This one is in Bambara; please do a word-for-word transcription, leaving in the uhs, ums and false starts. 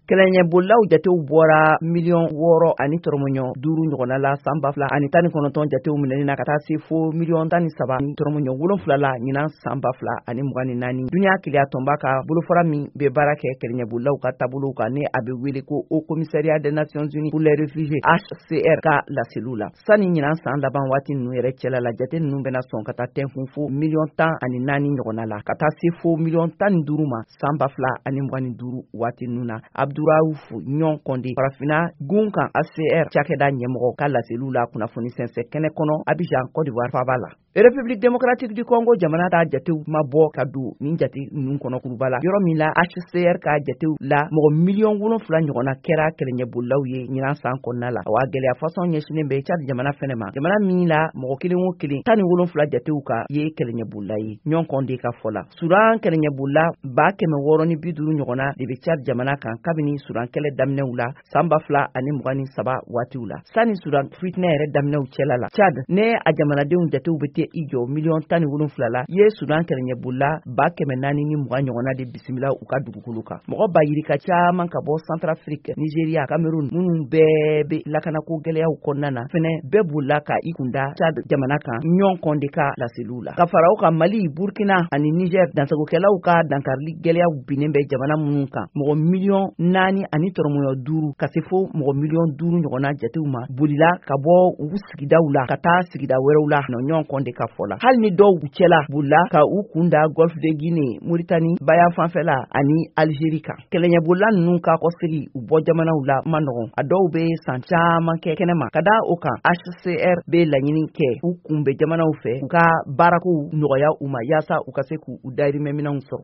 Kɛlɛɲɛ bolilaw jatew bɔra miliyɔn wɔɔrɔ ani tɔrɔmɔɲɔ duuru ɲɔgɔnna la san ba fila ani tan ni kɔnɔntɔn jatew minɛni na ka taa se fo miliyɔn tan ni saba ni tɔrɔmɔɲɔ wolonfila la ɲinan san ba fila ani mugan ni naani. Duniya keleya tɔnba ka bolofara min bɛ baara kɛ kɛlɛɲɛ bolilaw ka taabolow kan ni a bɛ wele ko Haut Commissariat des Nations Unies pour les Réfugiés H C R ka laseliw la. Sani ɲinan san laban waati ninnu yɛrɛ cɛla la jate ninnu bɛna sɔn ka taa tɛnkun fo miliyɔn tan ani naani ɲɔgɔnna la ka taa se fo miliyɔn tan ni duuru ma san ba fila ani mugan ni duuru waati ninnu na. Abduraouf ɲɔn kɔnde farafinna gun kan H C R cakɛda ɲɛmɔgɔ ka laseliw la kunnafoni sɛnsɛ kɛnɛ kɔnɔ Abidjan Côte d'Ivoire faaba la. République démocratique du Congo jamana ta jatew ma bɔ ka don nin jate ninnu kɔnɔ kuruba la yɔrɔ min la H C R ka jatew la mɔgɔ miliyɔn wolonfila ɲɔgɔnna kɛra kɛlɛɲɛ bolilaw ye ɲinan san kɔnɔna la. Wa gɛlɛya fasɔn ɲɛsinen bɛ Tchad jamana fɛnɛ ma jamana min la mɔgɔ kelen o kelen tan ni wolonfila jatew ka ye kɛlɛɲɛ bolila ye ɲɔn kɔnde ka fɔ la. Sudan kɛlɛɲɛ bolila ba kɛmɛ wɔɔrɔ ni bi duuru ɲɔgɔnna de bɛ Tchad jamana kan kabini Sudan kɛlɛ daminɛw la san ba fila ani mugan ni saba waatiw la. Sani Sudan fitinɛ yɛrɛ daminɛw cɛla la Tchad ne a jamanadenw jatew bɛ tɛ i jɔ miliyɔn tan ni wolonfila la ye Sudan kɛlɛɲɛ bolila ba kɛmɛ naani ni mugan ɲɔgɔnna de bisimila u ka dugukolo kan. Mɔgɔ ba yirika caman ka bɔ Centrafrique, Nigeria, Cameroun minnu bɛɛ bɛ lakanako gɛlɛyaw kɔnɔna na fɛnɛ bɛɛ bolila ka i kunda Tchad jamana kan ɲɔn kɔnde ka laseliw la. Ka fara u ka Mali, Burkina ani Niger dansagokɛlaw ka dankarili gɛlɛyaw binnen bɛ jamana minnu kan mɔgɔ miliyɔn naani ani tɔrɔmɔɲɔ duuru ka se fo mɔgɔ miliyɔn duuru ɲɔgɔnna jatew ma bolila ka bɔ u sigidaw la ka taa sigida wɛrɛw la ɲɔn kɔnde ka fɔ la. Hali ni dɔw cɛla bolila ka u kunda Golfe de Guinée, Mauritanie, Baya fanfɛla ani Algérie kan. Kɛlɛɲɛ bolila ninnu ka kɔsegi u bɔ jamanaw la ma nɔgɔn. A dɔw bɛ san caman kɛ kɛnɛma ka da o kan H C R bɛ laɲini kɛ u kun bɛ jamanaw fɛ u ka baarakow nɔgɔya u ma yaasa u ka se k'u dahirimɛminɛw sɔrɔ.